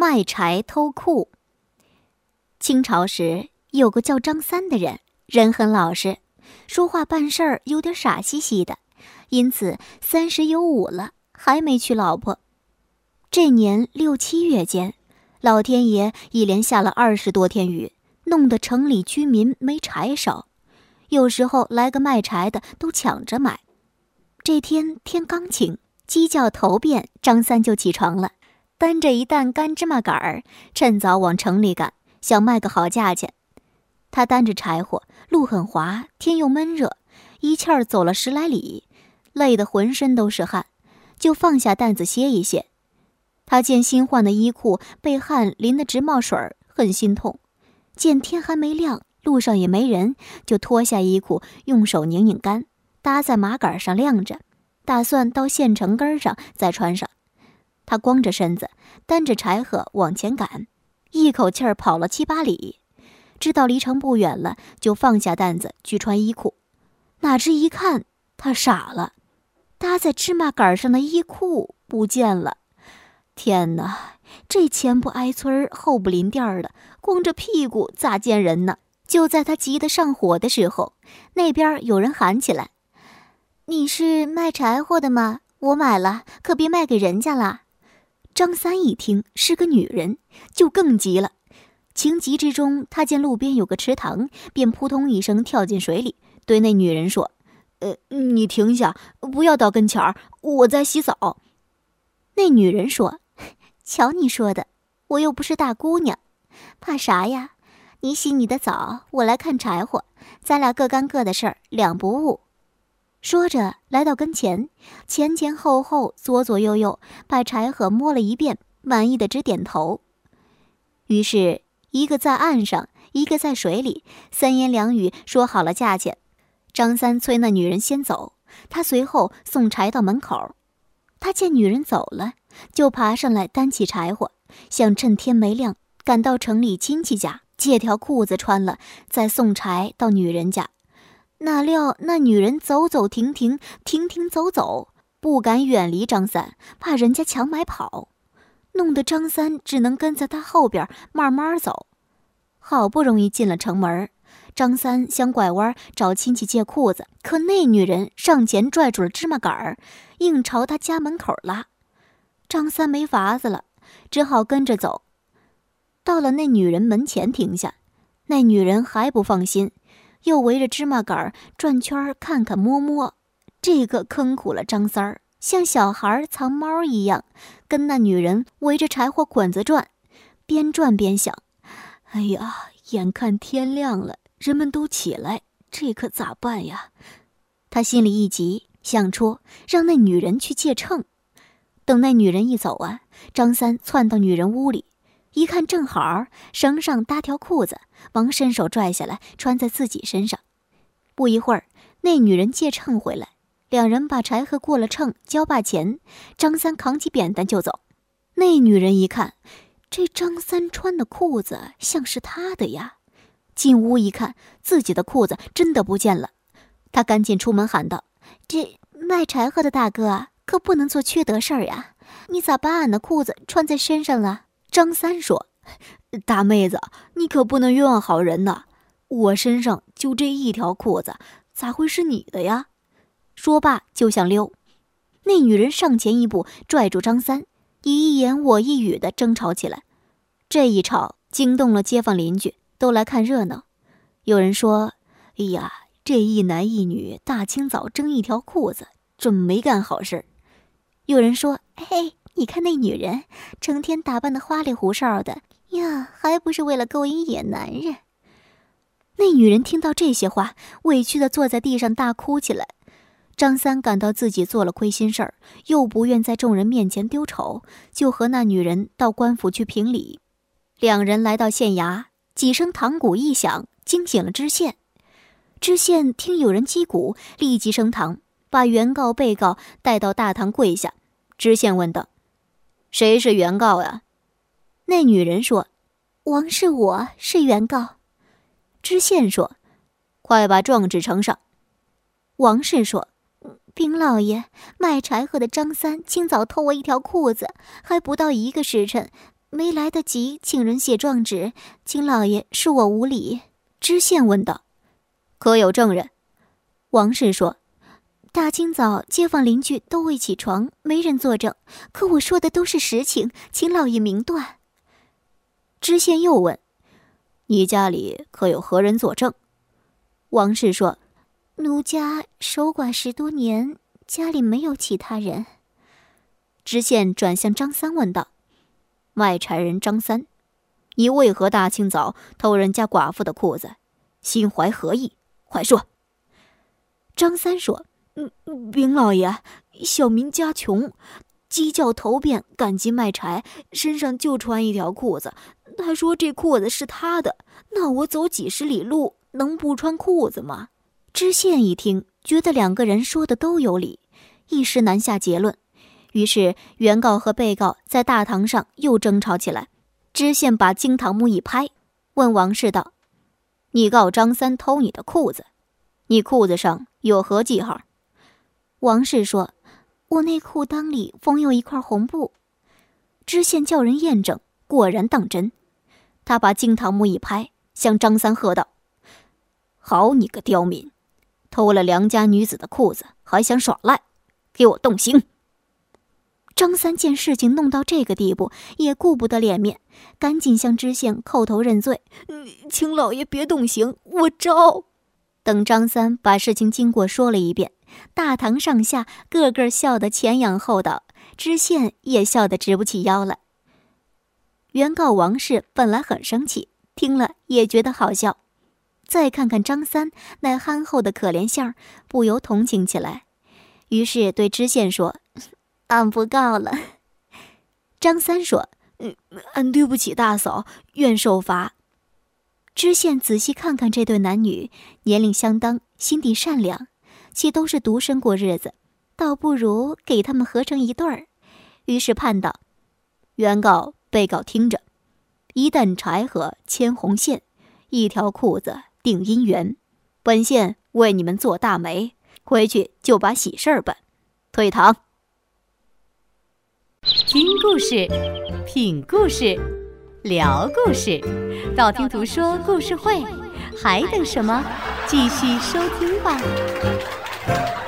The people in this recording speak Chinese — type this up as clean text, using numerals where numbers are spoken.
卖柴偷库。清朝时有个叫张三的人，人很老实，说话办事儿有点傻兮兮的，因此30有5了还没娶老婆。这年6、7月间，老天爷一连下了20多天雨，弄得城里居民没柴烧，有时候来个卖柴的都抢着买。这天天刚晴，鸡叫头遍，张三就起床了，担着一担干芝麻杆儿，趁早往城里赶，想卖个好价钱。他担着柴火，路很滑，天又闷热，一气儿走了10来里，累得浑身都是汗，就放下担子歇一歇。他见新换的衣裤被汗淋得直冒水儿，很心痛。见天还没亮，路上也没人，就脱下衣裤，用手拧拧干，搭在马杆上晾着，打算到县城根上再穿上。他光着身子，担着柴禾往前赶，一口气儿跑了7、8里，知道离城不远了，就放下担子去穿衣裤。哪知一看，他傻了，搭在芝麻杆上的衣裤不见了。天哪，这前不挨村后不临店的，光着屁股咋见人呢？就在他急得上火的时候，那边有人喊起来：“你是卖柴火的吗？我买了，可别卖给人家啦。”张三一听是个女人，就更急了。情急之中，他见路边有个池塘，便扑通一声跳进水里，对那女人说：“你停下，不要到跟前儿，我在洗澡。”那女人说：“瞧你说的，我又不是大姑娘，怕啥呀？你洗你的澡，我来看柴火，咱俩各干各的事儿，两不误。”说着来到跟前，前前后后左左右右把柴禾摸了一遍，满意的直点头。于是一个在岸上，一个在水里，3言2语说好了价钱。张三催那女人先走，他随后送柴到门口。他见女人走了，就爬上来担起柴火，想趁天没亮赶到城里亲戚家借条裤子穿了，再送柴到女人家。哪料那女人走走停停，停停走走，不敢远离张三，怕人家抢买跑，弄得张三只能跟在他后边慢慢走。好不容易进了城门，张三想拐弯找亲戚借裤子，可那女人上前拽住了芝麻杆儿，硬朝他家门口拉。张三没法子了，只好跟着走。到了那女人门前停下，那女人还不放心，又围着芝麻杆转圈看看摸摸。这个坑苦了张三儿，像小孩藏猫一样，跟那女人围着柴火滚子转，边转边想：哎呀，眼看天亮了，人们都起来，这可咋办呀？他心里一急，想出让那女人去借秤。等那女人一走啊，张三窜到女人屋里，一看正好绳上搭条裤子，忙伸手拽下来穿在自己身上。不一会儿，那女人借秤回来，两人把柴禾过了秤，交罢钱，张三扛起扁担就走。那女人一看，这张三穿的裤子像是他的呀，进屋一看，自己的裤子真的不见了。他赶紧出门喊道：“这卖柴禾的大哥啊，可不能做缺德事儿呀！你咋把俺的裤子穿在身上了？”张三说：“大妹子，你可不能冤枉好人呐！我身上就这一条裤子，咋会是你的呀？”说罢就想溜。那女人上前一步拽住张三，你一言我一语的争吵起来。这一吵惊动了街坊邻居，都来看热闹。有人说：“哎呀，这一男一女大清早争一条裤子，准没干好事。”有人说：“嘿，你看那女人成天打扮的花里胡哨的呀，还不是为了勾引野男人？”那女人听到这些话，委屈地坐在地上大哭起来。张三感到自己做了亏心事儿，又不愿在众人面前丢丑，就和那女人到官府去评理。两人来到县衙，几声堂鼓一响，惊醒了知县。知县听有人击鼓，立即升堂，把原告被告带到大堂跪下。知县问道：“谁是原告呀？”那女人说：“王是我，是原告。”知县说：“快把状纸呈上。”王氏说：“禀老爷，卖柴禾的张三清早偷我一条裤子，还不到1个时辰， 没来得及请人写状纸，请老爷恕我无礼。知县问道：可有证人？王氏说：大清早街坊邻居都未起床，没人作证，可我说的都是实情，请老爷明断。知县又问：你家里可有何人作证？王氏说：奴家守寡10多年，家里没有其他人。知县转向张三问道：卖柴人张三，你为何大清早偷人家寡妇的裤子？心怀何意？快说。张三说：禀老爷，小民家穷，鸡叫头遍赶集卖柴，身上就穿一条裤子。他说这裤子是他的，那我走几10里路，能不穿裤子吗？知县一听，觉得2个人说的都有理，一时难下结论。于是原告和被告在大堂上又争吵起来。知县把惊堂木一拍，问王氏道：你告张三偷你的裤子，你裤子上有何记号？王氏说：我内裤裆里缝有一块红布。知县叫人验证，果然当真。他把惊堂木一拍，向张三喝道：好你个刁民，偷了良家女子的裤子还想耍赖，给我动刑！张三见事情弄到这个地步，也顾不得脸面，赶紧向知县叩头认罪：请老爷别动刑，我招。等张三把事情经过说了一遍，大堂上下个个笑得前仰后倒，知县也笑得直不起腰来。原告王氏本来很生气，听了也觉得好笑，再看看张三那憨厚的可怜相，不由同情起来，于是对知县说：俺不告了。张三说：俺对不起大嫂，愿受罚。知县仔细看看这对男女，年龄相当，心地善良，且都是独身过日子，倒不如给他们合成一对儿。于是判道：原告、被告听着，一担柴禾牵红线，一条裤子定姻缘。本县为你们做大媒，回去就把喜事儿办。退堂。 听故事，品故事，聊故事，道听途说故事会，还等什么？继续收听吧。